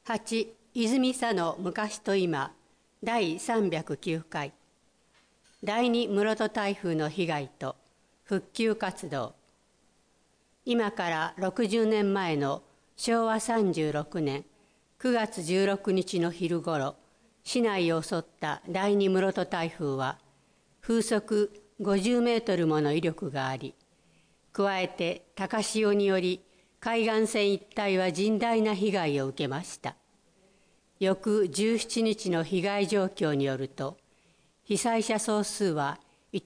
8、泉佐野昔と今第309回第2室戸台風の被害と復旧活動。今から60年前の昭和36年9月16日の昼ごろ、市内を襲った第2室戸台風は風速50メートルもの威力があり、加えて高潮により海岸線一帯は甚大な被害を受けました。翌17日の被害状況によると、被災者総数は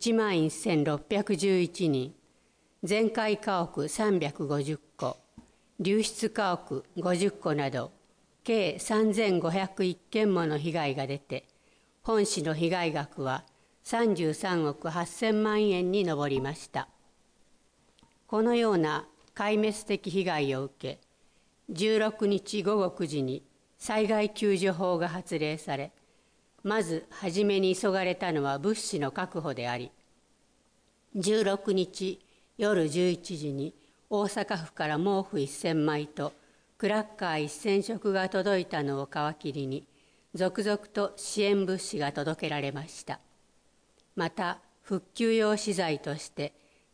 11,611人、全壊家屋350戸、流出家屋50戸など、計3,501件もの被害が出て、本市の被害額は33億8,000万円に上りました。このような壊滅的被害を受け、16日午後9時に災害救助法が発令され、まず初めに急がれたのは物資の確保であり、16日夜11時に大阪府から毛布1,000枚とクラッカー1,000食が届いたのを皮切りに、続々と支援物資が届けられました。また、復旧用資材として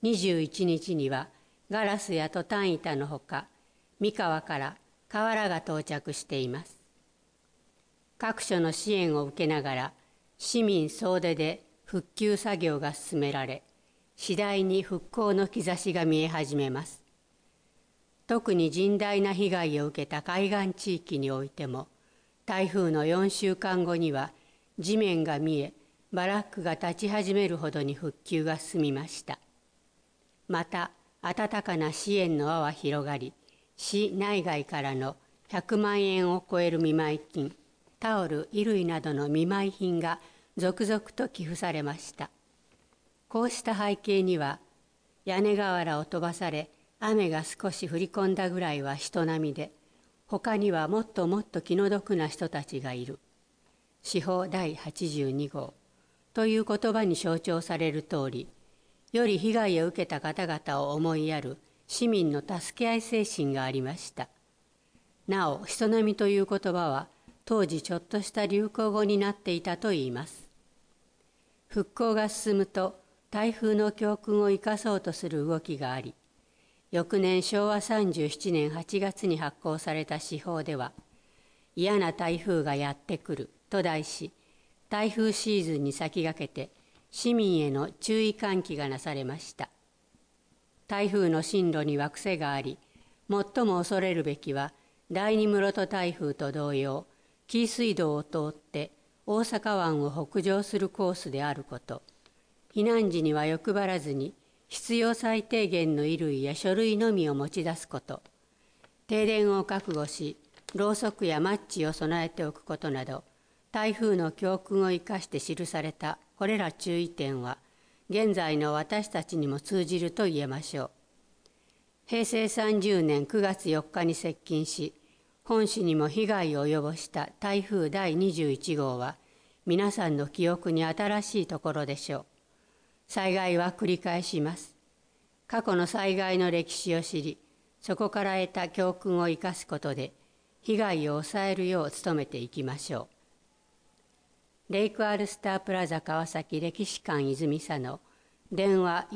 21日にはガラスやトタン板のほか、三河から瓦が到着しています。各所の支援を受けながら、市民総出で復旧作業が進められ、次第に復興の兆しが見え始めます。特に甚大な被害を受けた海岸地域においても、台風の4週間後には地面が見え、バラックが立ち始めるほどに復旧が進みました。また、温かな支援の輪は広がり、市内外からの100万円を超える見舞金、タオル、衣類などの見舞い品が続々と寄付されました。こうした背景には、屋根瓦を飛ばされ、雨が少し降り込んだぐらいは人並みで、他にはもっともっと気の毒な人たちがいる。司法第82号という言葉に象徴される通り、より被害を受けた方々を思いやる市民の助け合い精神がありました。なお、人並みという言葉は、当時ちょっとした流行語になっていたといいます。復興が進むと、台風の教訓を生かそうとする動きがあり、翌年昭和37年8月に発行された司法では、嫌な台風がやってくると題し、台風シーズンに先駆けて市民への注意喚起がなされました。台風の進路には癖があり、最も恐れるべきは第2室戸台風と同様、紀伊水道を通って大阪湾を北上するコースであること。避難時には欲張らずに必要最低限の衣類や書類のみを持ち出すこと。停電を覚悟し、ろうそくやマッチを備えておくことなど、台風の教訓を生かして記されたこれら注意点は、現在の私たちにも通じると言えましょう。平成30年9月4日に接近し、本市にも被害を及ぼした台風第21号は、皆さんの記憶に新しいところでしょう。災害は繰り返します。過去の災害の歴史を知り、そこから得た教訓を生かすことで、被害を抑えるよう努めていきましょう。レイクアルスタープラザ川崎歴史館泉佐野、電話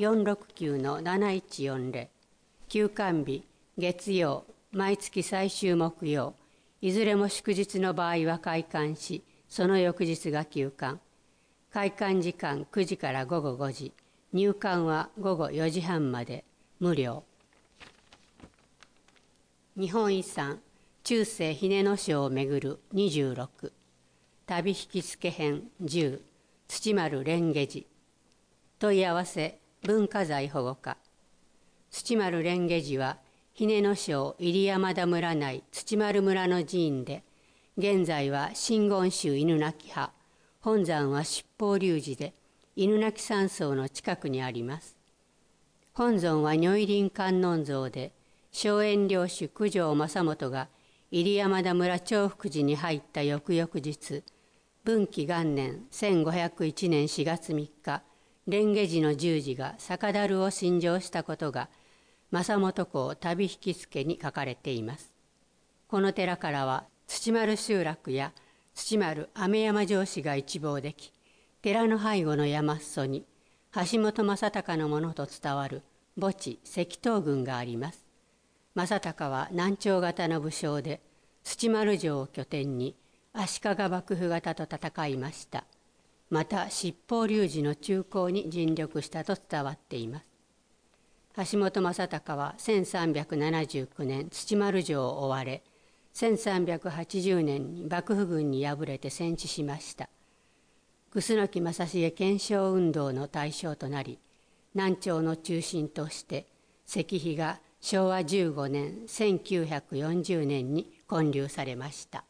469-7140、休館日、月曜、毎月最終木曜、いずれも祝日の場合は開館し、その翌日が休館。開館時間9時から午後5時、入館は午後4時半まで、無料。日本遺産、中世日野省をめぐる26、旅引付編10、土丸蓮華寺。問い合わせ、文化財保護課。土丸蓮華寺は、日野省入山田村内土丸村の寺院で、現在は真言宗犬鳴派、本山は七宝龍寺で、犬鳴山荘の近くにあります。本尊は如意輪観音像で、荘園領主九条正元が入山田村長福寺に入った翌々日、文紀元年1501年4月3日、蓮華寺の十字が酒樽を信条したことが、正元公旅引付に書かれています。この寺からは土丸集落や土丸飴山城址が一望でき、寺の背後の山裾に橋本正隆のものと伝わる墓地石頭群があります。正隆は南朝型の武将で、土丸城を拠点に足利幕府方と戦いました。また七宝龍寺の中興に尽力したと伝わっています。橋本正隆は1379年土丸城を追われ、1380年に幕府軍に敗れて戦死しました。楠木正成憲章運動の対象となり、南朝の中心として石碑が昭和15年1940年に建立されました。